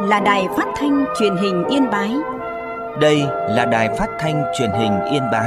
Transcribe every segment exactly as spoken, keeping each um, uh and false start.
là Đài Phát thanh Truyền hình Yên Bái. Đây là Đài Phát thanh Truyền hình Yên Bái.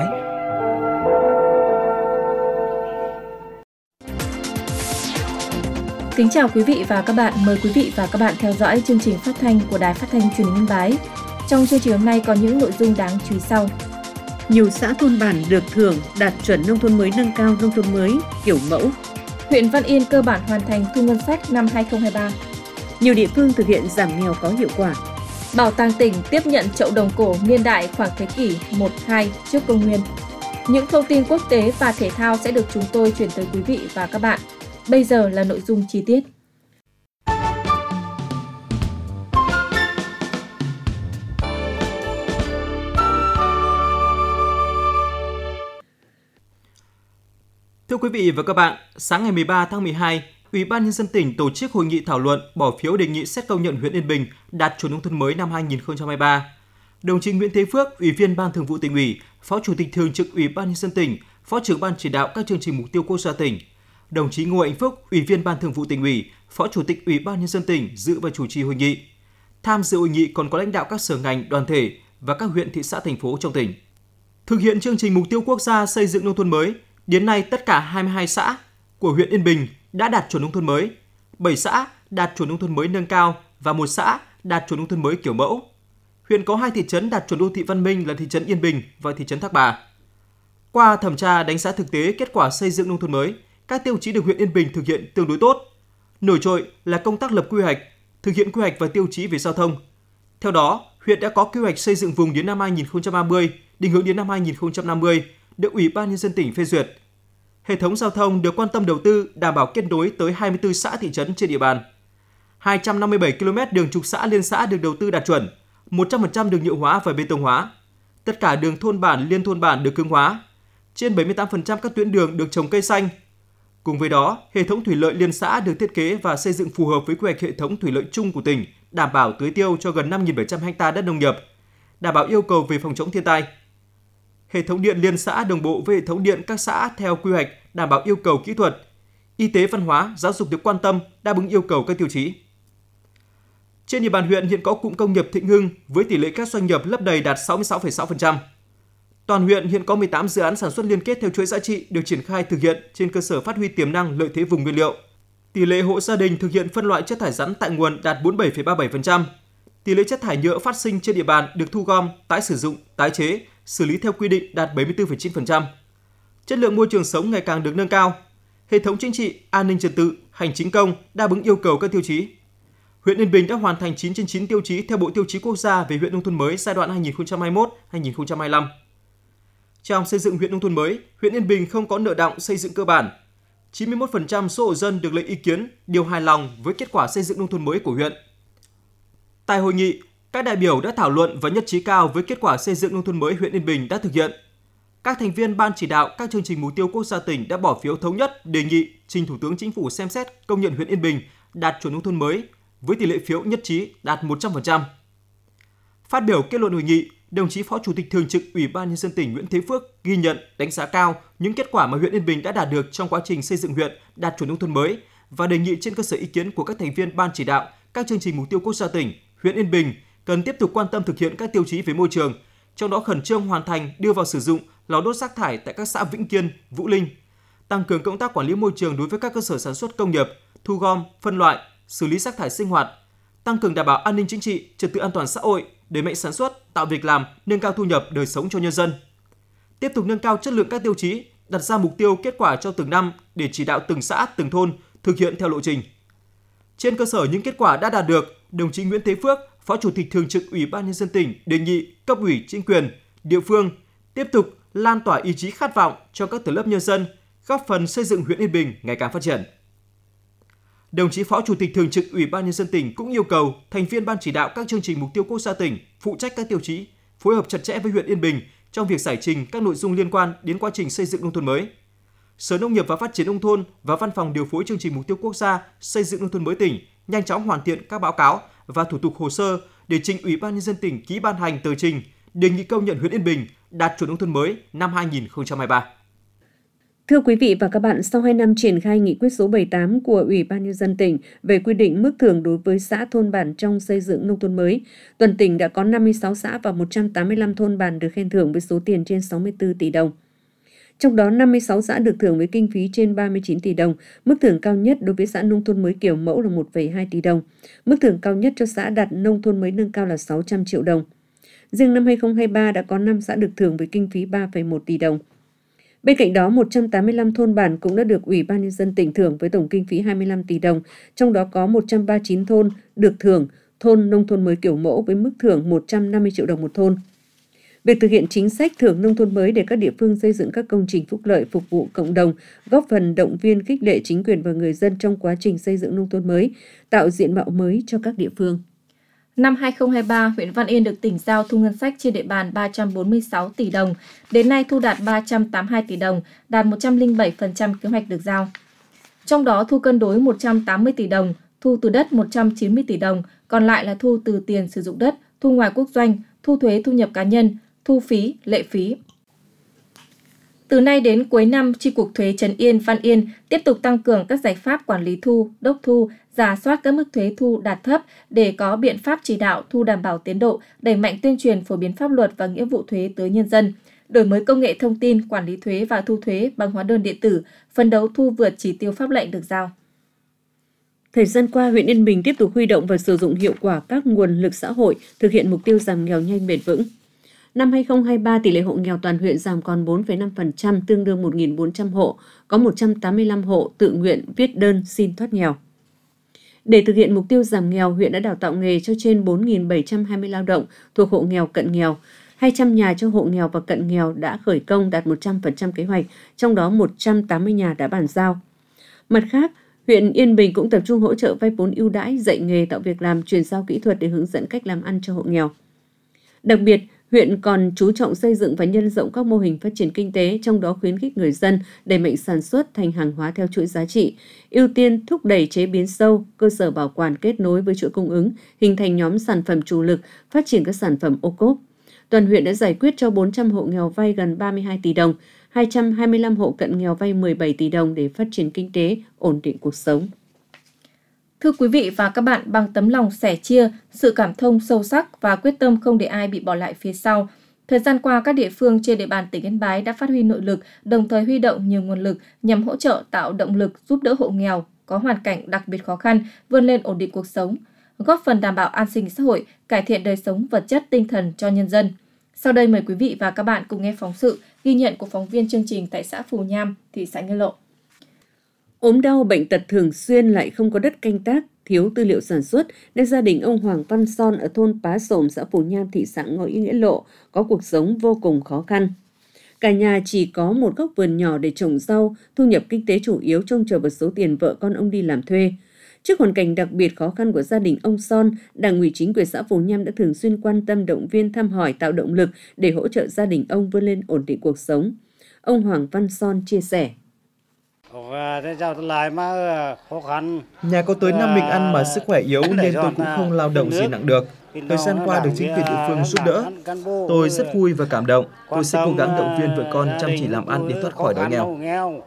Kính chào quý vị và các bạn, mời quý vị và các bạn theo dõi chương trình phát thanh của Đài Phát thanh Truyền hình Yên Bái. Trong chương trình hôm nay có những nội dung đáng chú ý sau. Nhiều xã thôn bản được thưởng đạt chuẩn nông thôn mới nâng cao nông thôn mới kiểu mẫu. Huyện Văn Yên cơ bản hoàn thành thu ngân sách năm hai không hai ba. Nhiều địa phương thực hiện giảm nghèo có hiệu quả. Bảo tàng tỉnh tiếp nhận chậu đồng cổ niên đại khoảng thế kỷ một hai trước công nguyên. Những thông tin quốc tế và thể thao sẽ được chúng tôi chuyển tới quý vị và các bạn. Bây giờ là nội dung chi tiết. Thưa quý vị và các bạn, sáng ngày mười ba tháng mười hai, Ủy ban Nhân dân tỉnh tổ chức hội nghị thảo luận bỏ phiếu đề nghị xét công nhận huyện Yên Bình đạt chuẩn nông thôn mới năm hai không hai ba. Đồng chí Nguyễn Thế Phước, Ủy viên Ban Thường vụ Tỉnh ủy, Phó Chủ tịch Thường trực Ủy ban Nhân dân tỉnh, Phó trưởng Ban chỉ đạo các chương trình mục tiêu quốc gia tỉnh. Đồng chí Ngô Anh Phúc, Ủy viên Ban Thường vụ Tỉnh ủy, Phó Chủ tịch Ủy ban Nhân dân tỉnh dự và chủ trì hội nghị. Tham dự hội nghị còn có lãnh đạo các sở ngành, đoàn thể và các huyện, thị xã, thành phố trong tỉnh. Thực hiện chương trình mục tiêu quốc gia xây dựng nông thôn mới, đến nay tất cả hai mươi hai xã của huyện Yên Bình đã đạt chuẩn nông thôn mới, bảy xã đạt chuẩn nông thôn mới nâng cao và một xã đạt chuẩn nông thôn mới kiểu mẫu. Huyện có hai thị trấn đạt chuẩn đô thị văn minh là thị trấn Yên Bình và thị trấn Thác Bà. Qua thẩm tra đánh giá thực tế kết quả xây dựng nông thôn mới, các tiêu chí được huyện Yên Bình thực hiện tương đối tốt. Nổi trội là công tác lập quy hoạch, thực hiện quy hoạch và tiêu chí về giao thông. Theo đó, huyện đã có quy hoạch xây dựng vùng đến năm hai không ba mươi, định hướng đến năm hai không năm mươi, được Ủy ban Nhân dân tỉnh phê duyệt. Hệ thống giao thông được quan tâm đầu tư đảm bảo kết nối tới hai mươi tư xã thị trấn trên địa bàn. hai trăm năm mươi bảy ki lô mét đường trục xã liên xã được đầu tư đạt chuẩn, một trăm phần trăm đường nhựa hóa và bê tông hóa. Tất cả đường thôn bản, liên thôn bản được cứng hóa. Trên bảy mươi tám phần trăm các tuyến đường được trồng cây xanh. Cùng với đó, hệ thống thủy lợi liên xã được thiết kế và xây dựng phù hợp với quy hoạch hệ thống thủy lợi chung của tỉnh, đảm bảo tưới tiêu cho gần năm nghìn bảy trăm ha đất nông nghiệp, đảm bảo yêu cầu về phòng chống thiên tai. Hệ thống điện liên xã đồng bộ với hệ thống điện các xã theo quy hoạch, đảm bảo yêu cầu kỹ thuật. Y tế, văn hóa, giáo dục được quan tâm, đáp ứng yêu cầu các tiêu chí. Trên địa bàn huyện hiện có cụm công nghiệp Thịnh Hưng với tỷ lệ các doanh nghiệp lấp đầy đạt sáu mươi sáu phẩy sáu phần trăm. Toàn huyện hiện có mười tám dự án sản xuất liên kết theo chuỗi giá trị được triển khai thực hiện trên cơ sở phát huy tiềm năng lợi thế vùng nguyên liệu. Tỷ lệ hộ gia đình thực hiện phân loại chất thải rắn tại nguồn đạt bốn mươi bảy phẩy ba mươi bảy phần trăm. Tỷ lệ chất thải nhựa phát sinh trên địa bàn được thu gom, tái sử dụng, tái chế, xử lý theo quy định đạt bảy mươi tư phẩy chín phần trăm. Chất lượng môi trường sống ngày càng được nâng cao. Hệ thống chính trị, an ninh trật tự, hành chính công đáp ứng yêu cầu các tiêu chí. Huyện Yên Bình đã hoàn thành chín trên chín tiêu chí theo Bộ Tiêu chí Quốc gia về huyện nông thôn mới giai đoạn hai nghìn không trăm hai mươi mốt đến hai nghìn không trăm hai mươi lăm. Trong xây dựng huyện nông thôn mới, huyện Yên Bình không có nợ đọng xây dựng cơ bản. chín mươi mốt phần trăm số hộ dân được lấy ý kiến đều hài lòng với kết quả xây dựng nông thôn mới của huyện. Tại hội nghị, các đại biểu đã thảo luận và nhất trí cao với kết quả xây dựng nông thôn mới huyện Yên Bình đã thực hiện. Các thành viên ban chỉ đạo các chương trình mục tiêu quốc gia tỉnh đã bỏ phiếu thống nhất đề nghị trình Thủ tướng Chính phủ xem xét công nhận huyện Yên Bình đạt chuẩn nông thôn mới với tỷ lệ phiếu nhất trí đạt một trăm phần trăm. Phát biểu kết luận hội nghị, đồng chí Phó Chủ tịch Thường trực Ủy ban Nhân dân tỉnh Nguyễn Thế Phước ghi nhận, đánh giá cao những kết quả mà huyện Yên Bình đã đạt được trong quá trình xây dựng huyện đạt chuẩn nông thôn mới và đề nghị trên cơ sở ý kiến của các thành viên ban chỉ đạo các chương trình mục tiêu quốc gia tỉnh, huyện Yên Bình cần tiếp tục quan tâm thực hiện các tiêu chí về môi trường, trong đó khẩn trương hoàn thành đưa vào sử dụng lò đốt rác thải tại các xã Vĩnh Kiên, Vũ Linh, tăng cường công tác quản lý môi trường đối với các cơ sở sản xuất công nghiệp, thu gom, phân loại, xử lý rác thải sinh hoạt, tăng cường đảm bảo an ninh chính trị, trật tự an toàn xã hội, đẩy mạnh sản xuất, tạo việc làm, nâng cao thu nhập đời sống cho nhân dân. Tiếp tục nâng cao chất lượng các tiêu chí, đặt ra mục tiêu kết quả cho từng năm để chỉ đạo từng xã, từng thôn thực hiện theo lộ trình. Trên cơ sở những kết quả đã đạt được, đồng chí Nguyễn Thế Phước, Phó Chủ tịch Thường trực Ủy ban Nhân dân tỉnh đề nghị cấp ủy chính quyền, địa phương tiếp tục lan tỏa ý chí khát vọng cho các tầng lớp nhân dân, góp phần xây dựng huyện Yên Bình ngày càng phát triển. Đồng chí Phó Chủ tịch Thường trực Ủy ban Nhân dân tỉnh cũng yêu cầu thành viên ban chỉ đạo các chương trình mục tiêu quốc gia tỉnh phụ trách các tiêu chí, phối hợp chặt chẽ với huyện Yên Bình trong việc giải trình các nội dung liên quan đến quá trình xây dựng nông thôn mới. Sở Nông nghiệp và Phát triển nông thôn và Văn phòng điều phối chương trình mục tiêu quốc gia xây dựng nông thôn mới tỉnh nhanh chóng hoàn thiện các báo cáo và thủ tục hồ sơ để trình Ủy ban Nhân dân tỉnh ký ban hành tờ trình đề nghị công nhận huyện Yên Bình đạt chuẩn nông thôn mới năm hai nghìn không trăm hai mươi ba. Thưa quý vị và các bạn, sau hai năm triển khai nghị quyết số bảy mươi tám của Ủy ban Nhân dân tỉnh về quy định mức thưởng đối với xã thôn bản trong xây dựng nông thôn mới, toàn tỉnh đã có năm mươi sáu xã và một trăm tám mươi lăm thôn bản được khen thưởng với số tiền trên sáu mươi tư tỷ đồng. Trong đó, năm mươi sáu xã được thưởng với kinh phí trên ba mươi chín tỷ đồng, mức thưởng cao nhất đối với xã nông thôn mới kiểu mẫu là một phẩy hai tỷ đồng, mức thưởng cao nhất cho xã đạt nông thôn mới nâng cao là sáu trăm triệu đồng. Riêng năm hai không hai ba đã có năm xã được thưởng với kinh phí ba phẩy một tỷ đồng. Bên cạnh đó, một trăm tám mươi lăm thôn bản cũng đã được Ủy ban Nhân dân tỉnh thưởng với tổng kinh phí hai mươi lăm tỷ đồng, trong đó có một trăm ba mươi chín thôn được thưởng thôn nông thôn mới kiểu mẫu với mức thưởng một trăm năm mươi triệu đồng một thôn. Việc thực hiện chính sách thưởng nông thôn mới để các địa phương xây dựng các công trình phúc lợi phục vụ cộng đồng, góp phần động viên khích lệ chính quyền và người dân trong quá trình xây dựng nông thôn mới, tạo diện mạo mới cho các địa phương. Năm hai không hai ba, huyện Văn Yên được tỉnh giao thu ngân sách trên địa bàn ba trăm bốn mươi sáu tỷ đồng. Đến nay thu đạt ba trăm tám mươi hai tỷ đồng, đạt một trăm lẻ bảy phần trăm kế hoạch được giao. Trong đó thu cân đối một trăm tám mươi tỷ đồng, thu từ đất một trăm chín mươi tỷ đồng, còn lại là thu từ tiền sử dụng đất, thu ngoài quốc doanh, thu thuế thu nhập cá nhân, thu phí, lệ phí. Từ nay đến cuối năm, Chi cục Thuế Trấn Yên, Văn Yên tiếp tục tăng cường các giải pháp quản lý thu, đốc thu, rà soát các mức thuế thu đạt thấp để có biện pháp chỉ đạo thu đảm bảo tiến độ, đẩy mạnh tuyên truyền phổ biến pháp luật và nghĩa vụ thuế tới nhân dân, đổi mới công nghệ thông tin, quản lý thuế và thu thuế bằng hóa đơn điện tử, phấn đấu thu vượt chỉ tiêu pháp lệnh được giao. Thời gian qua, huyện Yên Bình tiếp tục huy động và sử dụng hiệu quả các nguồn lực xã hội, thực hiện mục tiêu giảm nghèo nhanh bền vững. Năm hai không hai ba, tỷ lệ hộ nghèo toàn huyện giảm còn bốn phẩy năm phần trăm, tương đương một nghìn bốn trăm hộ, có một trăm tám mươi lăm hộ tự nguyện viết đơn xin thoát nghèo. Để thực hiện mục tiêu giảm nghèo, huyện đã đào tạo nghề cho trên bốn nghìn bảy trăm hai mươi lao động thuộc hộ nghèo cận nghèo. hai trăm nhà cho hộ nghèo và cận nghèo đã khởi công đạt một trăm phần trăm kế hoạch, trong đó một trăm tám mươi nhà đã bàn giao. Mặt khác, huyện Yên Bình cũng tập trung hỗ trợ vay vốn ưu đãi, dạy nghề, tạo việc làm, chuyển giao kỹ thuật để hướng dẫn cách làm ăn cho hộ nghèo. Đặc biệt, huyện còn chú trọng xây dựng và nhân rộng các mô hình phát triển kinh tế, trong đó khuyến khích người dân đẩy mạnh sản xuất thành hàng hóa theo chuỗi giá trị, ưu tiên thúc đẩy chế biến sâu, cơ sở bảo quản kết nối với chuỗi cung ứng, hình thành nhóm sản phẩm chủ lực, phát triển các sản phẩm ô cốp. Toàn huyện đã giải quyết cho bốn trăm hộ nghèo vay gần ba mươi hai tỷ đồng, hai trăm hai mươi lăm hộ cận nghèo vay mười bảy tỷ đồng để phát triển kinh tế, ổn định cuộc sống. Thưa quý vị và các bạn, bằng tấm lòng sẻ chia, sự cảm thông sâu sắc và quyết tâm không để ai bị bỏ lại phía sau, thời gian qua các địa phương trên địa bàn tỉnh Yên Bái đã phát huy nội lực, đồng thời huy động nhiều nguồn lực nhằm hỗ trợ tạo động lực giúp đỡ hộ nghèo có hoàn cảnh đặc biệt khó khăn vươn lên ổn định cuộc sống, góp phần đảm bảo an sinh xã hội, cải thiện đời sống vật chất tinh thần cho nhân dân. Sau đây mời quý vị và các bạn cùng nghe phóng sự ghi nhận của phóng viên chương trình tại xã Phù Nham, thị xã Nghĩa Lộ. Ốm đau bệnh tật thường xuyên lại không có đất canh tác, thiếu tư liệu sản xuất nên gia đình ông Hoàng Văn Son ở thôn Pá Sồm, xã Phù Nham, thị xã Nghĩa Lộ có cuộc sống vô cùng khó khăn. Cả nhà chỉ có một góc vườn nhỏ để trồng rau, thu nhập kinh tế chủ yếu trông chờ vào số tiền vợ con ông đi làm thuê. Trước hoàn cảnh đặc biệt khó khăn của gia đình ông Son, Đảng ủy chính quyền xã Phù Nham đã thường xuyên quan tâm, động viên, thăm hỏi, tạo động lực để hỗ trợ gia đình ông vươn lên ổn định cuộc sống. Ông Hoàng Văn Son chia sẻ. Nhà có tới năm mình ăn mà sức khỏe yếu nên tôi cũng không lao động gì nặng được. Thời gian qua được chính quyền địa phương giúp đỡ. Tôi rất vui và cảm động. Tôi sẽ cố gắng động viên vợ con chăm chỉ làm ăn để thoát khỏi đói nghèo.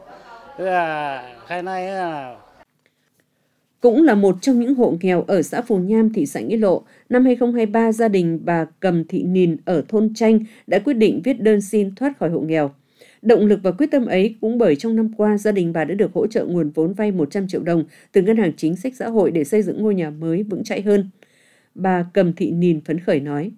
Cũng là một trong những hộ nghèo ở xã Phù Nham, thị xã Nghĩa Lộ, năm hai không hai ba, gia đình bà Cầm Thị Nìn ở thôn Chanh đã quyết định viết đơn xin thoát khỏi hộ nghèo. Động lực và quyết tâm ấy cũng bởi trong năm qua, gia đình bà đã được hỗ trợ nguồn vốn vay một trăm triệu đồng từ Ngân hàng Chính sách Xã hội để xây dựng ngôi nhà mới vững chãi hơn. Bà Cầm Thị Nìn phấn khởi nói.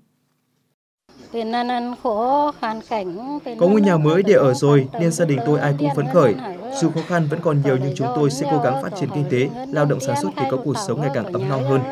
Có ngôi nhà mới để ở rồi nên gia đình tôi ai cũng phấn khởi. Dù khó khăn vẫn còn nhiều nhưng chúng tôi sẽ cố gắng phát triển kinh tế, lao động sản xuất để có cuộc sống ngày càng ấm no hơn.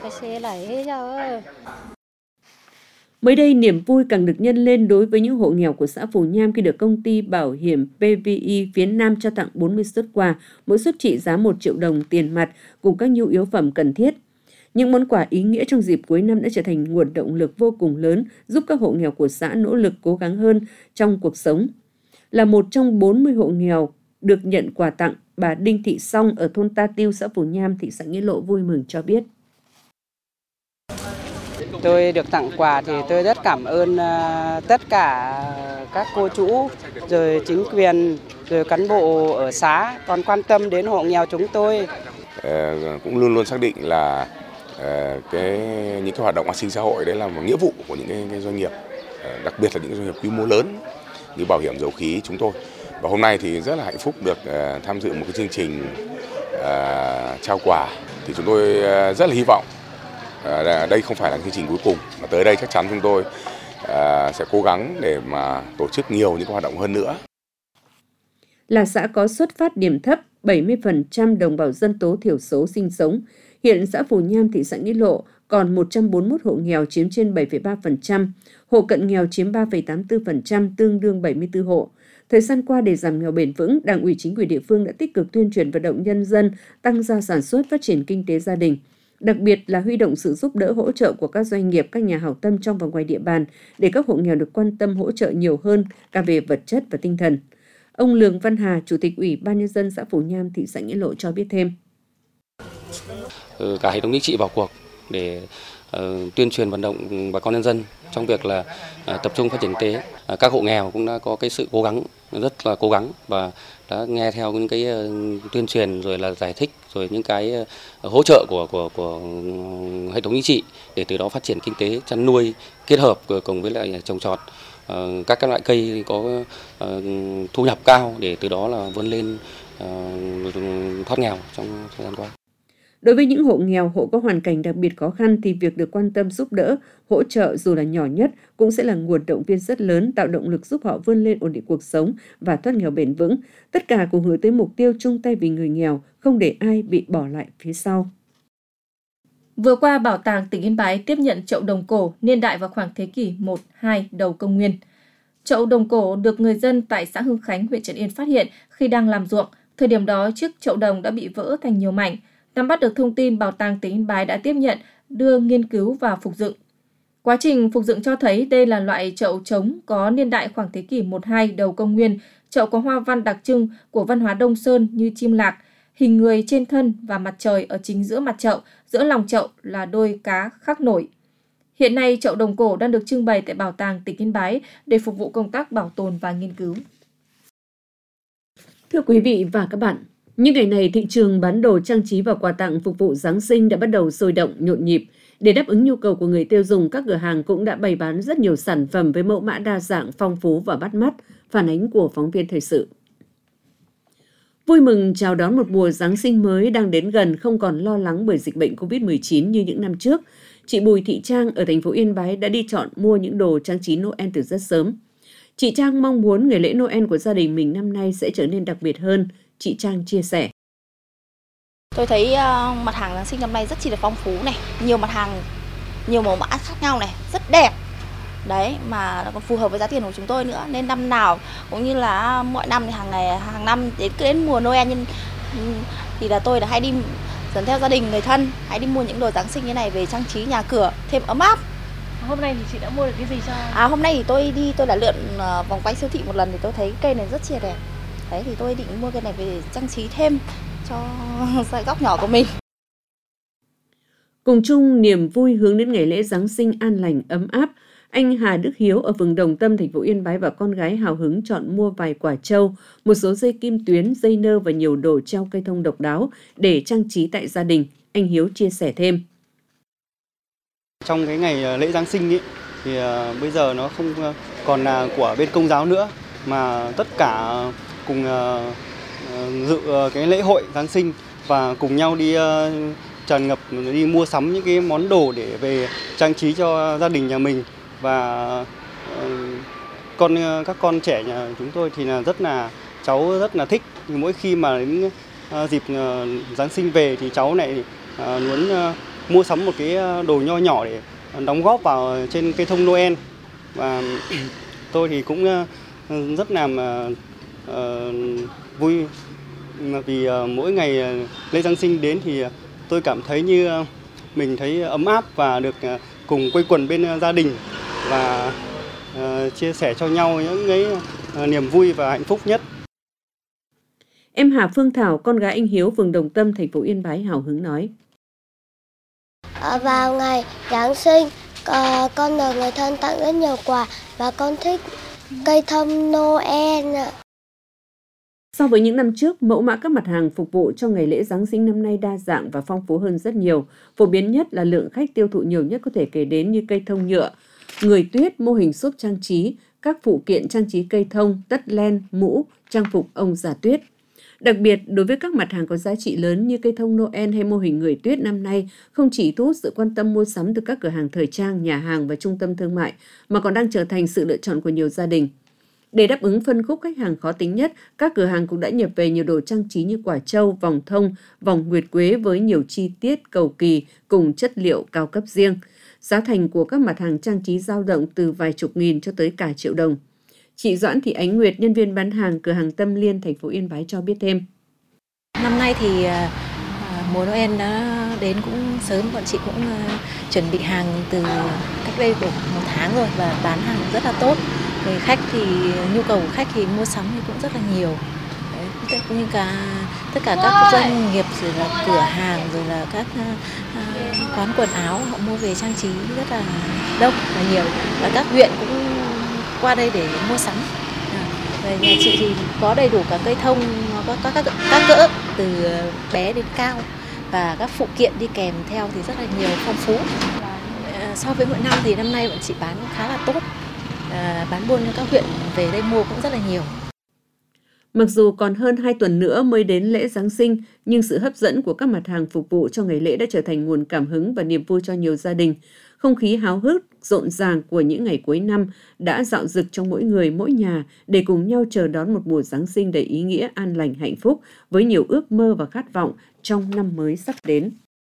Mới đây, niềm vui càng được nhân lên đối với những hộ nghèo của xã Phù Nham khi được công ty bảo hiểm pê vê i phía Nam trao tặng bốn mươi suất quà, mỗi suất trị giá một triệu đồng tiền mặt cùng các nhu yếu phẩm cần thiết. Những món quà ý nghĩa trong dịp cuối năm đã trở thành nguồn động lực vô cùng lớn giúp các hộ nghèo của xã nỗ lực cố gắng hơn trong cuộc sống. Là một trong bốn mươi hộ nghèo được nhận quà tặng, bà Đinh Thị Song ở thôn Ta Tiêu, xã Phù Nham, thị xã Nghĩa Lộ vui mừng cho biết. tôi được tặng quà thì tôi rất cảm ơn uh, tất cả các cô chú, rồi chính quyền, rồi cán bộ ở xã còn quan tâm đến hộ nghèo chúng tôi. Ờ, cũng luôn luôn xác định là uh, cái những cái hoạt động an sinh xã hội đấy là một nghĩa vụ của những cái, cái doanh nghiệp, uh, đặc biệt là những doanh nghiệp quy mô lớn như bảo hiểm dầu khí chúng tôi. Và hôm nay thì rất là hạnh phúc được uh, tham dự một cái chương trình uh, trao quà. Thì chúng tôi uh, rất là hy vọng uh, đây không phải là chương trình cuối cùng, mà tới đây chắc chắn chúng tôi uh, sẽ cố gắng để mà tổ chức nhiều những hoạt động hơn nữa. Là xã có xuất phát điểm thấp, bảy mươi phần trăm đồng bào dân tố thiểu số sinh sống. Hiện xã Phù Nham, thị xã Nghĩa Lộ còn một trăm bốn mươi mốt hộ nghèo chiếm trên bảy phẩy ba phần trăm, hộ cận nghèo chiếm ba phẩy tám mươi tư phần trăm, tương đương bảy mươi tư hộ. Thời gian qua, để giảm nghèo bền vững, Đảng ủy chính quyền địa phương đã tích cực tuyên truyền vận động nhân dân tăng gia sản xuất, phát triển kinh tế gia đình. Đặc biệt là huy động sự giúp đỡ hỗ trợ của các doanh nghiệp, các nhà hảo tâm trong và ngoài địa bàn để các hộ nghèo được quan tâm hỗ trợ nhiều hơn cả về vật chất và tinh thần. Ông Lường Văn Hà, Chủ tịch Ủy ban Nhân dân xã Phù Nham, thị xã Nghĩa Lộ cho biết thêm. Cả hệ thống chính trị vào cuộc để uh, tuyên truyền vận động bà con nhân dân trong việc là uh, tập trung phát triển kinh tế. Uh, các hộ nghèo cũng đã có cái sự cố gắng, rất là cố gắng và đã nghe theo những cái uh, tuyên truyền rồi là giải thích rồi những cái uh, hỗ trợ của của của hệ thống chính trị để từ đó phát triển kinh tế chăn nuôi kết hợp cùng với lại trồng trọt uh, các các loại cây có uh, thu nhập cao để từ đó là vươn lên uh, thoát nghèo trong thời gian qua. Đối với những hộ nghèo, hộ có hoàn cảnh đặc biệt khó khăn thì việc được quan tâm giúp đỡ, hỗ trợ dù là nhỏ nhất cũng sẽ là nguồn động viên rất lớn, tạo động lực giúp họ vươn lên ổn định cuộc sống và thoát nghèo bền vững. Tất cả cùng hướng tới mục tiêu chung tay vì người nghèo, không để ai bị bỏ lại phía sau. Vừa qua, Bảo tàng tỉnh Yên Bái tiếp nhận chậu đồng cổ niên đại vào khoảng thế kỷ một hai đầu công nguyên. Chậu đồng cổ được người dân tại xã Hưng Khánh, huyện Trấn Yên phát hiện khi đang làm ruộng. Thời điểm đó, chiếc chậu đồng đã bị vỡ thành nhiều mảnh. Nắm bắt được thông tin, Bảo tàng tỉnh Yên Bái đã tiếp nhận, đưa nghiên cứu và phục dựng. Quá trình phục dựng cho thấy đây là loại chậu trống có niên đại khoảng thế kỷ một hai đầu công nguyên. Chậu có hoa văn đặc trưng của văn hóa Đông Sơn như chim lạc, hình người trên thân và mặt trời ở chính giữa mặt chậu, giữa lòng chậu là đôi cá khắc nổi. Hiện nay, chậu đồng cổ đang được trưng bày tại Bảo tàng tỉnh Yên Bái để phục vụ công tác bảo tồn và nghiên cứu. Thưa quý vị và các bạn, những ngày này, thị trường bán đồ trang trí và quà tặng phục vụ Giáng sinh đã bắt đầu sôi động, nhộn nhịp. Để đáp ứng nhu cầu của người tiêu dùng, các cửa hàng cũng đã bày bán rất nhiều sản phẩm với mẫu mã đa dạng, phong phú và bắt mắt. Phản ánh của phóng viên thời sự. Vui mừng chào đón một mùa Giáng sinh mới đang đến gần, không còn lo lắng bởi dịch bệnh covid mười chín như những năm trước. Chị Bùi Thị Trang ở thành phố Yên Bái đã đi chọn mua những đồ trang trí Noel từ rất sớm. Chị Trang mong muốn ngày lễ Noel của gia đình mình năm nay sẽ trở nên đặc biệt hơn. Chị Trang chia sẻ. Tôi thấy uh, mặt hàng Giáng sinh năm nay rất chi là phong phú này, nhiều mặt hàng, nhiều mẫu mã khác nhau này, rất đẹp. Đấy, mà còn phù hợp với giá tiền của chúng tôi nữa. Nên năm nào cũng như là mọi năm thì hàng ngày hàng năm đến cứ đến mùa Noel nhưng thì là tôi đã hay đi dẫn theo gia đình người thân, hãy đi mua những đồ Giáng sinh như này về trang trí nhà cửa thêm ấm áp. Hôm nay thì chị đã mua được cái gì cho? À hôm nay thì tôi đi tôi đã lượn uh, vòng quanh siêu thị một lần thì tôi thấy cây này rất chi là đẹp. Đấy thì tôi định mua cây này về trang trí thêm cho góc nhỏ của mình. Cùng chung niềm vui hướng đến ngày lễ Giáng sinh an lành ấm áp, anh Hà Đức Hiếu ở phường Đồng Tâm, thành phố Yên Bái và con gái hào hứng chọn mua vài quả trâu, một số dây kim tuyến, dây nơ và nhiều đồ treo cây thông độc đáo để trang trí tại gia đình. Anh Hiếu chia sẻ thêm. Trong cái ngày lễ Giáng sinh ấy, thì uh, bây giờ nó không còn là của bên Công giáo nữa, mà tất cả cùng uh, dự uh, cái lễ hội Giáng sinh và cùng nhau đi uh, tràn ngập đi mua sắm những cái món đồ để về trang trí cho gia đình nhà mình. Và uh, con các con trẻ nhà chúng tôi thì là rất là cháu rất là thích. Mỗi khi mà đến uh, dịp uh, Giáng sinh về thì cháu này uh, muốn uh, mua sắm một cái đồ nho nhỏ để đóng góp vào trên cây thông Noel. Và tôi thì cũng uh, rất là uh, vui vì uh, mỗi ngày lễ Giáng sinh đến thì tôi cảm thấy như uh, mình thấy ấm áp và được uh, cùng quây quần bên uh, gia đình và uh, chia sẻ cho nhau những cái uh, niềm vui và hạnh phúc nhất. Em Hà Phương Thảo, con gái anh Hiếu, phường Đồng Tâm, thành phố Yên Bái hào hứng nói. Vào ngày Giáng sinh À, con được người thân tặng rất nhiều quà và con thích cây thông Noel ạ. So với những năm trước, mẫu mã các mặt hàng phục vụ cho ngày lễ Giáng sinh năm nay đa dạng và phong phú hơn rất nhiều. Phổ biến nhất là lượng khách tiêu thụ nhiều nhất có thể kể đến như cây thông nhựa, người tuyết, mô hình xốp trang trí, các phụ kiện trang trí cây thông, tất len, mũ, trang phục ông già tuyết. Đặc biệt, đối với các mặt hàng có giá trị lớn như cây thông Noel hay mô hình người tuyết năm nay, không chỉ thu hút sự quan tâm mua sắm từ các cửa hàng thời trang, nhà hàng và trung tâm thương mại, mà còn đang trở thành sự lựa chọn của nhiều gia đình. Để đáp ứng phân khúc khách hàng khó tính nhất, các cửa hàng cũng đã nhập về nhiều đồ trang trí như quả trâu, vòng thông, vòng nguyệt quế với nhiều chi tiết cầu kỳ cùng chất liệu cao cấp riêng. Giá thành của các mặt hàng trang trí dao động từ vài chục nghìn cho tới cả triệu đồng. Chị Doãn Thị Ánh Nguyệt, nhân viên bán hàng cửa hàng Tâm Liên, thành phố Yên Bái cho biết thêm. Năm nay thì à, mùa Noel đã đến cũng sớm, bọn chị cũng à, chuẩn bị hàng từ cách đây được một tháng rồi và bán hàng rất là tốt. Người khách thì nhu cầu của khách thì mua sắm thì cũng rất là nhiều. Đấy, cũng như cả tất cả các doanh nghiệp rồi là cửa hàng rồi là các à, quán quần áo họ mua về trang trí rất là đông và nhiều, và các huyện cũng qua đây để mua sắm. À, nhà chị thì có đầy đủ cả cây thông, có các, các, các cỡ từ bé đến cao và các phụ kiện đi kèm theo thì rất là nhiều, phong phú. À, so với mỗi năm thì năm nay bọn chị bán khá là tốt. À, bán buôn cho các huyện về đây mua cũng rất là nhiều. Mặc dù còn hơn hai tuần nữa mới đến lễ Giáng sinh, nhưng sự hấp dẫn của các mặt hàng phục vụ cho ngày lễ đã trở thành nguồn cảm hứng và niềm vui cho nhiều gia đình. Không khí háo hức, rộn ràng của những ngày cuối năm đã dạo dực trong mỗi người, mỗi nhà để cùng nhau chờ đón một mùa Giáng sinh đầy ý nghĩa, an lành, hạnh phúc với nhiều ước mơ và khát vọng trong năm mới sắp đến.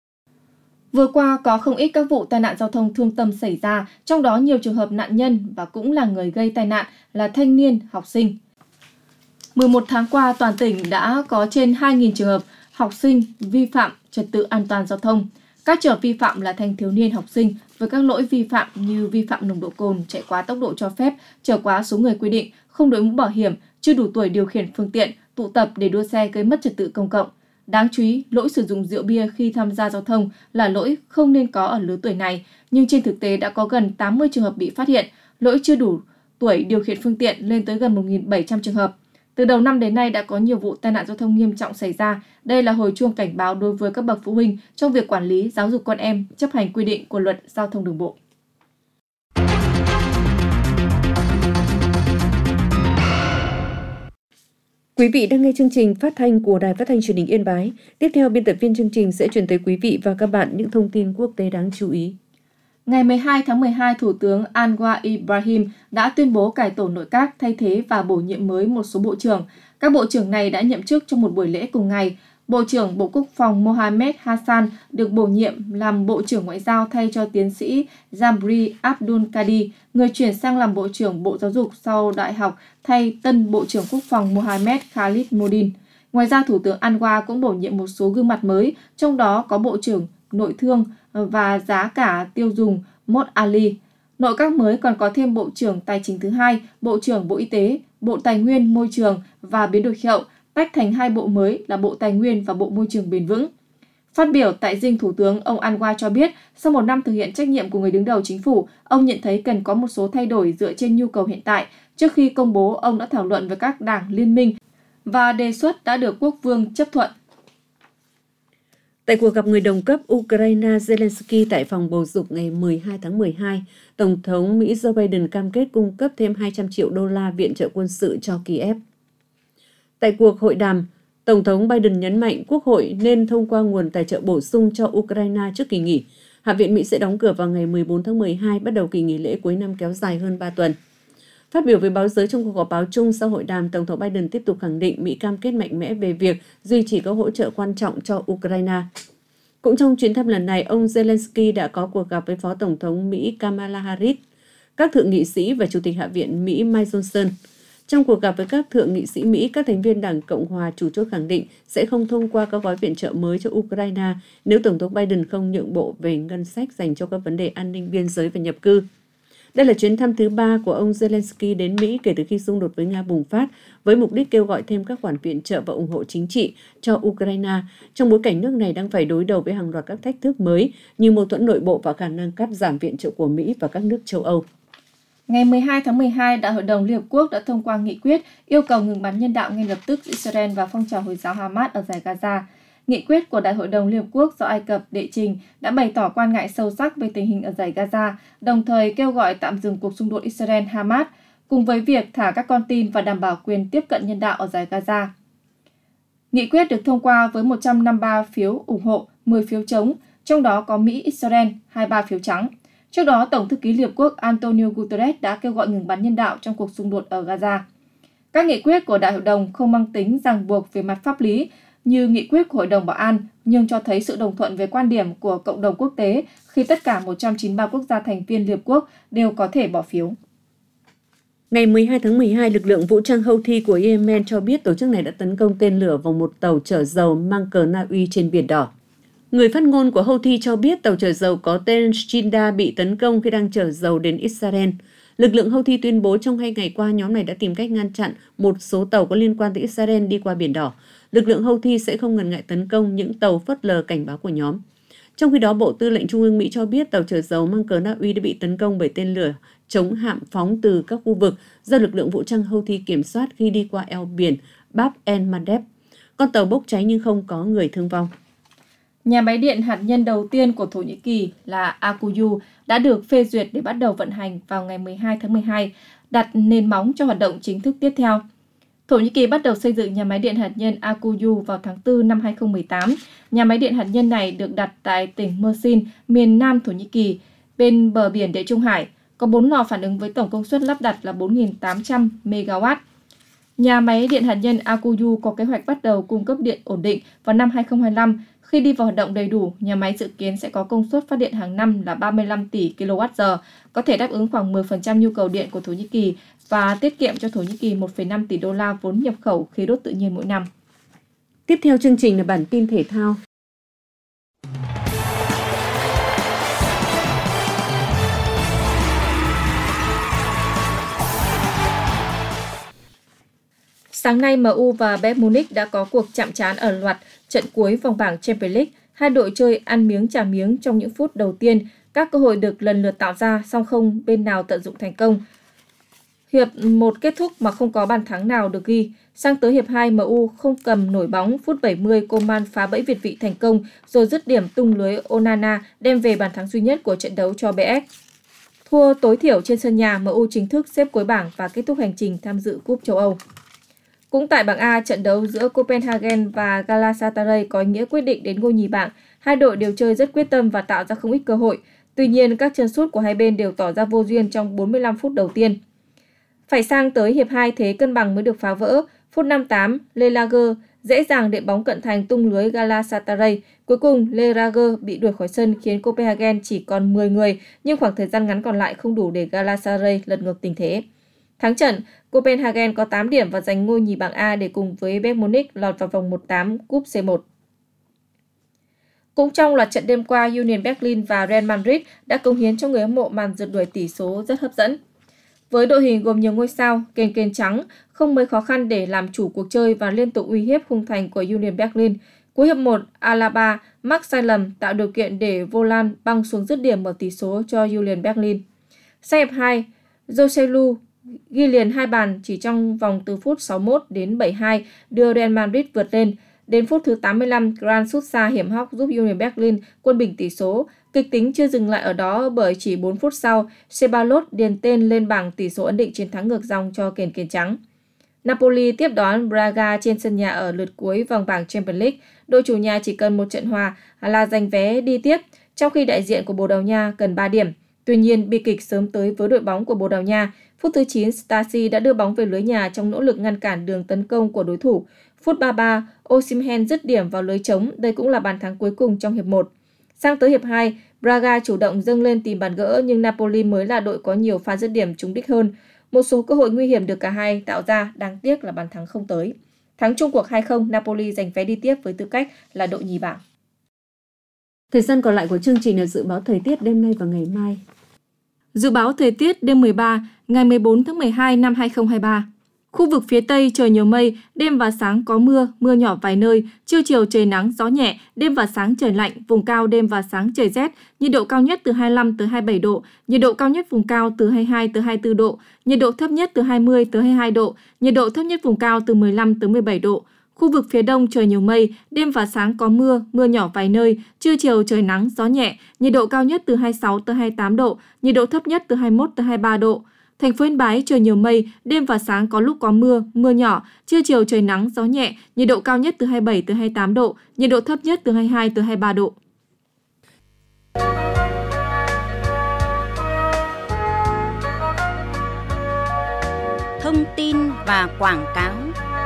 Vừa qua có không ít các vụ tai nạn giao thông thương tâm xảy ra, trong đó nhiều trường hợp nạn nhân và cũng là người gây tai nạn là thanh niên, học sinh. mười một tháng qua, toàn tỉnh đã có trên hai nghìn trường hợp học sinh vi phạm trật tự an toàn giao thông. Các trường hợp vi phạm là thanh thiếu niên học sinh với các lỗi vi phạm như vi phạm nồng độ cồn, chạy quá tốc độ cho phép, chở quá số người quy định, không đội mũ bảo hiểm, chưa đủ tuổi điều khiển phương tiện, tụ tập để đua xe gây mất trật tự công cộng. Đáng chú ý, lỗi sử dụng rượu bia khi tham gia giao thông là lỗi không nên có ở lứa tuổi này, nhưng trên thực tế đã có gần tám mươi trường hợp bị phát hiện, lỗi chưa đủ tuổi điều khiển phương tiện lên tới gần một nghìn bảy trăm trường hợp. Từ đầu năm đến nay đã có nhiều vụ tai nạn giao thông nghiêm trọng xảy ra. Đây là hồi chuông cảnh báo đối với các bậc phụ huynh trong việc quản lý, giáo dục con em, chấp hành quy định của luật giao thông đường bộ. Quý vị đang nghe chương trình phát thanh của Đài Phát thanh Truyền hình Yên Bái. Tiếp theo, biên tập viên chương trình sẽ chuyển tới quý vị và các bạn những thông tin quốc tế đáng chú ý. Ngày mười hai tháng mười hai, Thủ tướng Anwar Ibrahim đã tuyên bố cải tổ nội các, thay thế và bổ nhiệm mới một số bộ trưởng. Các bộ trưởng này đã nhậm chức trong một buổi lễ cùng ngày. Bộ trưởng Bộ Quốc phòng Mohammed Hassan được bổ nhiệm làm Bộ trưởng Ngoại giao thay cho tiến sĩ Jabri Abdul Kadi, người chuyển sang làm Bộ trưởng Bộ Giáo dục sau đại học thay tân Bộ trưởng Quốc phòng Mohammed Khalid Modin. Ngoài ra, Thủ tướng Anwar cũng bổ nhiệm một số gương mặt mới, trong đó có Bộ trưởng Nội thương và Giá cả tiêu dùng Mod Ali. Nội các mới còn có thêm Bộ trưởng Tài chính thứ hai, Bộ trưởng Bộ Y tế, Bộ Tài nguyên Môi trường và Biến đổi khí hậu, tách thành hai bộ mới là Bộ Tài nguyên và Bộ Môi trường bền vững. Phát biểu tại dinh Thủ tướng, ông Anwar cho biết sau một năm thực hiện trách nhiệm của người đứng đầu chính phủ, ông nhận thấy cần có một số thay đổi dựa trên nhu cầu hiện tại. Trước khi công bố, ông đã thảo luận với các đảng liên minh và đề xuất đã được quốc vương chấp thuận. Tại cuộc gặp người đồng cấp Ukraine Zelensky tại phòng bầu dục ngày mười hai tháng mười hai, Tổng thống Mỹ Joe Biden cam kết cung cấp thêm hai trăm triệu đô la viện trợ quân sự cho Kiev. Tại cuộc hội đàm, Tổng thống Biden nhấn mạnh Quốc hội nên thông qua nguồn tài trợ bổ sung cho Ukraine trước kỳ nghỉ. Hạ viện Mỹ sẽ đóng cửa vào ngày mười bốn tháng mười hai, bắt đầu kỳ nghỉ lễ cuối năm kéo dài hơn ba tuần. Phát biểu với báo giới trong cuộc họp báo chung sau hội đàm, Tổng thống Biden tiếp tục khẳng định Mỹ cam kết mạnh mẽ về việc duy trì các hỗ trợ quan trọng cho Ukraine. Cũng trong chuyến thăm lần này, ông Zelensky đã có cuộc gặp với Phó Tổng thống Mỹ Kamala Harris, các thượng nghị sĩ và Chủ tịch Hạ viện Mỹ Mike Johnson. Trong cuộc gặp với các thượng nghị sĩ Mỹ, các thành viên Đảng Cộng hòa chủ chốt khẳng định sẽ không thông qua các gói viện trợ mới cho Ukraine nếu Tổng thống Biden không nhượng bộ về ngân sách dành cho các vấn đề an ninh biên giới và nhập cư. Đây là chuyến thăm thứ ba của ông Zelensky đến Mỹ kể từ khi xung đột với Nga bùng phát, với mục đích kêu gọi thêm các khoản viện trợ và ủng hộ chính trị cho Ukraine, trong bối cảnh nước này đang phải đối đầu với hàng loạt các thách thức mới như mâu thuẫn nội bộ và khả năng cắt giảm viện trợ của Mỹ và các nước châu Âu. Ngày mười hai tháng mười hai, Đại hội đồng Liên Hợp Quốc đã thông qua nghị quyết yêu cầu ngừng bắn nhân đạo ngay lập tức Israel và phong trào Hồi giáo Hamas ở dải Gaza. Nghị quyết của Đại hội đồng Liên Hợp Quốc do Ai Cập đệ trình đã bày tỏ quan ngại sâu sắc về tình hình ở dải Gaza, đồng thời kêu gọi tạm dừng cuộc xung đột Israel-Hamas, cùng với việc thả các con tin và đảm bảo quyền tiếp cận nhân đạo ở dải Gaza. Nghị quyết được thông qua với một trăm năm mươi ba phiếu ủng hộ, mười phiếu chống, trong đó có Mỹ, Israel, hai mươi ba phiếu trắng. Trước đó, Tổng thư ký Liên Hợp Quốc Antonio Guterres đã kêu gọi ngừng bắn nhân đạo trong cuộc xung đột ở Gaza. Các nghị quyết của Đại hội đồng không mang tính ràng buộc về mặt pháp lý như nghị quyết của Hội đồng Bảo an, nhưng cho thấy sự đồng thuận về quan điểm của cộng đồng quốc tế khi tất cả một trăm chín mươi ba quốc gia thành viên Liên Hợp Quốc đều có thể bỏ phiếu. Ngày mười hai tháng mười hai, lực lượng vũ trang Houthi của Yemen cho biết tổ chức này đã tấn công tên lửa vào một tàu chở dầu mang cờ Na Uy trên Biển Đỏ. Người phát ngôn của Houthi cho biết tàu chở dầu có tên Shinda bị tấn công khi đang chở dầu đến Israel. Lực lượng Houthi tuyên bố trong hai ngày qua, nhóm này đã tìm cách ngăn chặn một số tàu có liên quan tới Israel đi qua Biển Đỏ. Lực lượng Houthi sẽ không ngần ngại tấn công những tàu phớt lờ cảnh báo của nhóm. Trong khi đó, Bộ Tư lệnh Trung ương Mỹ cho biết tàu chở dầu mang cờ Na Uy đã bị tấn công bởi tên lửa chống hạm phóng từ các khu vực do lực lượng vũ trang Houthi kiểm soát khi đi qua eo biển Bab el-Mandeb. Con tàu bốc cháy nhưng không có người thương vong. Nhà máy điện hạt nhân đầu tiên của Thổ Nhĩ Kỳ là Akuyu đã được phê duyệt để bắt đầu vận hành vào ngày mười hai tháng mười hai, đặt nền móng cho hoạt động chính thức tiếp theo. Thổ Nhĩ Kỳ bắt đầu xây dựng nhà máy điện hạt nhân Akuyu vào tháng tư năm hai không một tám. Nhà máy điện hạt nhân này được đặt tại tỉnh Mersin, miền nam Thổ Nhĩ Kỳ, bên bờ biển Địa Trung Hải, có bốn lò phản ứng với tổng công suất lắp đặt là bốn nghìn tám trăm mê ga oát. Nhà máy điện hạt nhân Akuyu có kế hoạch bắt đầu cung cấp điện ổn định vào năm hai không hai lăm. Khi đi vào hoạt động đầy đủ, nhà máy dự kiến sẽ có công suất phát điện hàng năm là ba mươi lăm tỷ ki lô oát giờ, có thể đáp ứng khoảng mười phần trăm nhu cầu điện của Thổ Nhĩ Kỳ và tiết kiệm cho Thổ Nhĩ Kỳ một phẩy năm tỷ đô la vốn nhập khẩu khí đốt tự nhiên mỗi năm. Tiếp theo chương trình là bản tin thể thao. Sáng nay, em u và Bayern Munich đã có cuộc chạm trán ở loạt trận cuối vòng bảng Champions League. Hai đội chơi ăn miếng trả miếng trong những phút đầu tiên. Các cơ hội được lần lượt tạo ra, song không bên nào tận dụng thành công. Hiệp một kết thúc mà không có bàn thắng nào được ghi. Sang tới hiệp hai, em u không cầm nổi bóng. Phút bảy mươi, Coman phá bẫy việt vị thành công, rồi dứt điểm tung lưới Onana đem về bàn thắng duy nhất của trận đấu cho bê ét. Thua tối thiểu trên sân nhà, em u chính thức xếp cuối bảng và kết thúc hành trình tham dự Cúp châu Âu. Cũng tại bảng A, trận đấu giữa Copenhagen và Galatasaray có ý nghĩa quyết định đến ngôi nhì bảng. Hai đội đều chơi rất quyết tâm và tạo ra không ít cơ hội. Tuy nhiên, các chân sút của hai bên đều tỏ ra vô duyên trong bốn mươi lăm phút đầu tiên. Phải sang tới hiệp hai, thế cân bằng mới được phá vỡ. Phút năm mươi tám, Lelager dễ dàng đệm bóng cận thành tung lưới Galatasaray. Cuối cùng, Lelager bị đuổi khỏi sân khiến Copenhagen chỉ còn mười người, nhưng khoảng thời gian ngắn còn lại không đủ để Galatasaray lật ngược tình thế. Thắng trận, Copenhagen có tám điểm và giành ngôi nhì bảng A để cùng với Bayern Munich lọt vào vòng một tám Cúp xê một. Cũng trong loạt trận đêm qua, Union Berlin và Real Madrid đã cống hiến cho người hâm mộ màn rượt đuổi tỷ số rất hấp dẫn. Với đội hình gồm nhiều ngôi sao, kền kền trắng, không mấy khó khăn để làm chủ cuộc chơi và liên tục uy hiếp khung thành của Union Berlin. Cuối hiệp một, Alaba mắc sai lầm tạo điều kiện để Volan băng xuống dứt điểm mở tỷ số cho Union Berlin. Sang hiệp hai, Joselu ghi liền hai bàn chỉ trong vòng từ phút sáu mươi mốt đến bảy mươi hai, đưa Real Madrid vượt lên. Đến phút thứ tám mươi lăm, Gran sút xa hiểm hóc giúp Union Berlin quân bình tỷ số. Kịch tính chưa dừng lại ở đó bởi chỉ bốn phút sau, Ceballos điền tên lên bảng tỷ số ấn định chiến thắng ngược dòng cho kền kền trắng. Napoli tiếp đón Braga trên sân nhà ở lượt cuối vòng bảng Champions League. Đội chủ nhà chỉ cần một trận hòa là giành vé đi tiếp, trong khi đại diện của Bồ Đào Nha cần ba điểm. Tuy nhiên, bi kịch sớm tới với đội bóng của Bồ Đào Nha. Phút thứ chín, Stasi đã đưa bóng về lưới nhà trong nỗ lực ngăn cản đường tấn công của đối thủ. Phút ba mươi ba, Osimhen dứt điểm vào lưới trống, đây cũng là bàn thắng cuối cùng trong hiệp một. Sang tới hiệp hai, Braga chủ động dâng lên tìm bàn gỡ nhưng Napoli mới là đội có nhiều pha dứt điểm trúng đích hơn. Một số cơ hội nguy hiểm được cả hai tạo ra, đáng tiếc là bàn thắng không tới. Thắng chung cuộc hai không, Napoli giành vé đi tiếp với tư cách là đội nhì bảng. Thời gian còn lại của chương trình là dự báo thời tiết đêm nay và ngày mai. Dự báo thời tiết đêm mười ba, ngày mười bốn tháng mười hai năm hai nghìn không trăm hai mươi ba. Khu vực phía Tây trời nhiều mây, đêm và sáng có mưa, mưa nhỏ vài nơi, trưa chiều trời nắng, gió nhẹ, đêm và sáng trời lạnh, vùng cao đêm và sáng trời rét, nhiệt độ cao nhất từ hai mươi lăm tới hai mươi bảy độ, nhiệt độ cao nhất vùng cao từ hai mươi hai tới hai mươi tư độ, nhiệt độ thấp nhất từ hai mươi tới hai mươi hai độ, nhiệt độ thấp nhất vùng cao từ mười lăm tới mười bảy độ. Khu vực phía Đông trời nhiều mây, đêm và sáng có mưa, mưa nhỏ vài nơi, trưa chiều trời nắng, gió nhẹ, nhiệt độ cao nhất từ hai mươi sáu tới hai mươi tám độ, nhiệt độ thấp nhất từ hai mươi mốt tới hai mươi ba độ. Thành phố Yên Bái trời nhiều mây, đêm và sáng có lúc có mưa, mưa nhỏ, trưa chiều trời nắng, gió nhẹ, nhiệt độ cao nhất từ hai mươi bảy tới hai mươi tám độ, nhiệt độ thấp nhất từ hai mươi hai tới hai mươi ba độ. Thông tin và quảng cáo.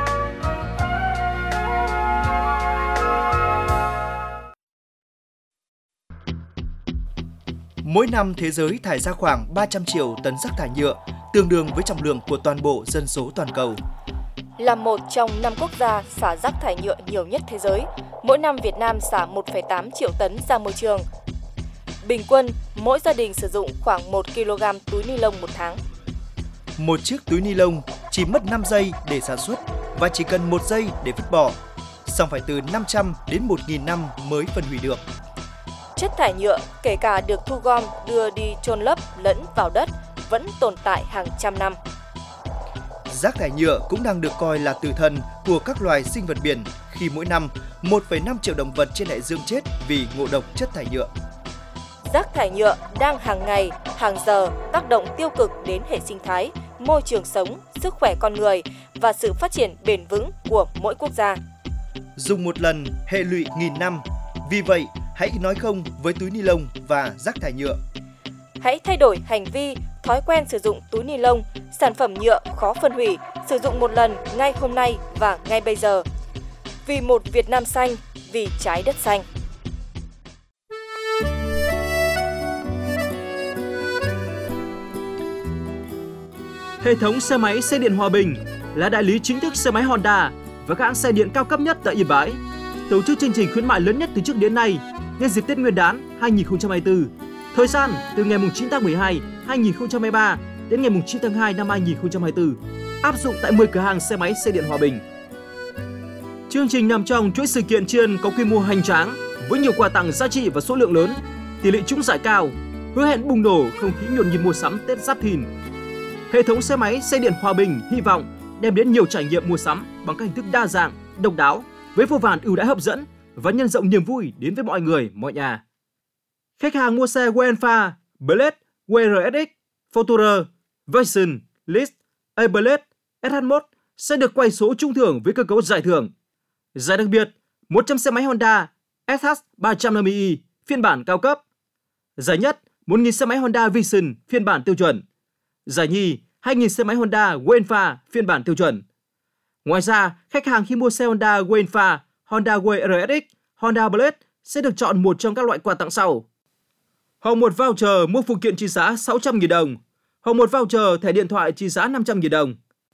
Mỗi năm thế giới thải ra khoảng ba trăm triệu tấn rác thải nhựa, tương đương với trọng lượng của toàn bộ dân số toàn cầu. Là một trong năm quốc gia xả rác thải nhựa nhiều nhất thế giới, mỗi năm Việt Nam xả một phẩy tám triệu tấn ra môi trường. Bình quân, mỗi gia đình sử dụng khoảng một ki lô gam túi ni lông một tháng. Một chiếc túi ni lông chỉ mất năm giây để sản xuất và chỉ cần một giây để vứt bỏ, song phải từ năm trăm đến một nghìn năm mới phân hủy được. Chất thải nhựa, kể cả được thu gom, đưa đi chôn lấp lẫn vào đất, vẫn tồn tại hàng trăm năm. Rác thải nhựa cũng đang được coi là tử thần của các loài sinh vật biển khi mỗi năm một phẩy năm triệu động vật trên đại dương chết vì ngộ độc chất thải nhựa. Rác thải nhựa đang hàng ngày, hàng giờ tác động tiêu cực đến hệ sinh thái, môi trường sống, sức khỏe con người và sự phát triển bền vững của mỗi quốc gia. Dùng một lần, hệ lụy nghìn năm. Vì vậy, hãy nói không với túi ni lông và rác thải nhựa. Hãy thay đổi hành vi, thói quen sử dụng túi ni lông, sản phẩm nhựa khó phân hủy, sử dụng một lần ngay hôm nay và ngay bây giờ. Vì một Việt Nam xanh, vì trái đất xanh. Hệ thống xe máy xe điện Hòa Bình là đại lý chính thức xe máy Honda và các hãng xe điện cao cấp nhất tại Yên Bái. Tổ chức chương trình khuyến mại lớn nhất từ trước đến nay nhân dịp Tết Nguyên đán hai nghìn không trăm hai mươi tư. Thời gian từ ngày chín tháng mười hai năm hai nghìn không trăm hai mươi ba đến ngày chín tháng hai năm hai nghìn không trăm hai mươi tư. Áp dụng tại mười cửa hàng xe máy xe điện Hòa Bình. Chương trình nằm trong chuỗi sự kiện tri ân có quy mô hoành tráng với nhiều quà tặng giá trị và số lượng lớn, tỷ lệ trúng giải cao, hứa hẹn bùng nổ không khí nhộn nhịp mua sắm Tết Giáp Thìn. Hệ thống xe máy xe điện Hòa Bình hy vọng đem đến nhiều trải nghiệm mua sắm bằng các hình thức đa dạng, độc đáo với vô vàn ưu đãi hấp dẫn và nhân rộng niềm vui đến với mọi người, mọi nhà. Khách hàng mua xe Wenfa, Blade, vê rờ ét ích, Fortuner, Vision, List, A-Blade, ét hát một sẽ được quay số trúng thưởng với cơ cấu giải thưởng. Giải đặc biệt, một trăm xe máy Honda ét hát ba trăm năm mươi i phiên bản cao cấp. Giải nhất, một nghìn xe máy Honda Vision phiên bản tiêu chuẩn. Giải nhì, hai nghìn xe máy Honda Wenfa phiên bản tiêu chuẩn. Ngoài ra, khách hàng khi mua xe Honda Wenfa, Honda vê rờ ét ích, Honda Blade sẽ được chọn một trong các loại quà tặng sau. Hoặc một voucher mua phụ kiện trị giá sáu trăm nghìn đồng, hoặc một voucher thẻ điện thoại trị giá năm trăm nghìn đồng.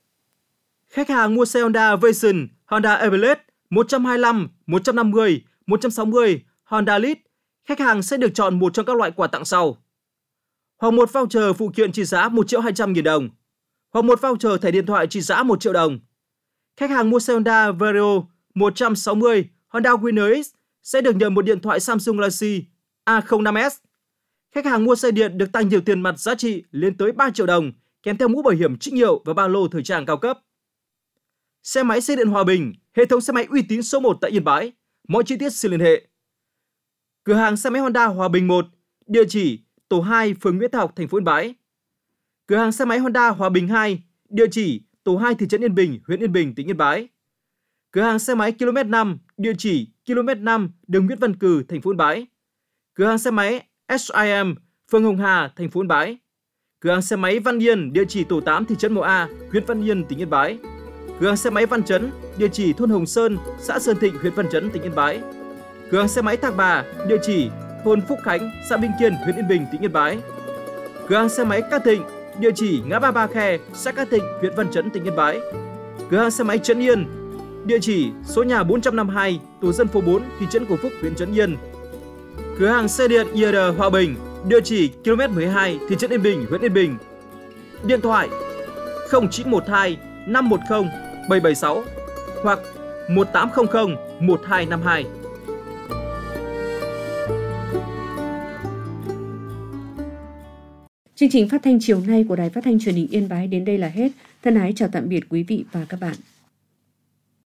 Khách hàng mua xe Honda Vision, Honda A-Blade một trăm hai mươi lăm, một trăm năm mươi, một trăm sáu mươi, Honda Lead, khách hàng sẽ được chọn một trong các loại quà tặng sau. Hoặc một voucher phụ kiện trị giá một triệu hai trăm nghìn đồng, hoặc một voucher thẻ điện thoại trị giá một triệu đồng. Khách hàng mua xe Honda Vario một trăm sáu mươi, Honda Winner X sẽ được nhận một điện thoại Samsung Galaxy A không năm S. Khách hàng mua xe điện được tăng nhiều tiền mặt giá trị lên tới ba triệu đồng, kèm theo mũ bảo hiểm trích hiệu và ba lô thời trang cao cấp. Xe máy xe điện Hòa Bình, hệ thống xe máy uy tín số một tại Yên Bái. Mọi chi tiết xin liên hệ. Cửa hàng xe máy Honda Hòa Bình một, địa chỉ tổ hai, phường Nguyễn Thái Học, thành phố Yên Bái. Cửa hàng xe máy Honda Hòa Bình hai, địa chỉ tổ hai, thị trấn Yên Bình, huyện Yên Bình, tỉnh Yên Bái. Cửa hàng xe máy ki lô mét năm, địa chỉ ki lô mét năm, đường Nguyễn Văn Cừ, thành phố Yên Bái. Cửa hàng xe máy ét i em, phường Hồng Hà, thành phố Yên Bái. Cửa hàng xe máy Văn Yên, địa chỉ tổ tám, thị trấn Mộ A, huyện Văn Yên, tỉnh Yên Bái. Cửa hàng xe máy Văn Chấn, địa chỉ thôn Hồng Sơn, xã Sơn Thịnh, huyện Văn Chấn, tỉnh Yên Bái. Cửa hàng xe máy Thạc Bà, địa chỉ thôn Phúc Khánh, xã Bình Kiên, huyện Yên Bình, tỉnh Yên Bái. Cửa hàng xe máy Cát Thịnh, địa chỉ ngã ba Ba Khe, xã Cát Thịnh, huyện Văn Chấn, tỉnh Yên Bái. Cửa hàng xe máy Trấn Yên, địa chỉ số nhà bốn trăm năm mươi hai, tổ dân phố bốn, thị trấn Cổ Phúc, huyện Trấn Yên. Cửa hàng xe điện i rờ Hòa Bình, Địa chỉ ki lô mét mười hai, thị trấn Yên Bình, huyện Yên Bình. Điện thoại không chín một hai năm một không bảy bảy sáu hoặc một tám không không một hai năm hai. Chương trình phát thanh chiều nay của Đài Phát thanh Truyền hình Yên Bái đến đây là hết. Thân ái chào tạm biệt quý vị và các bạn.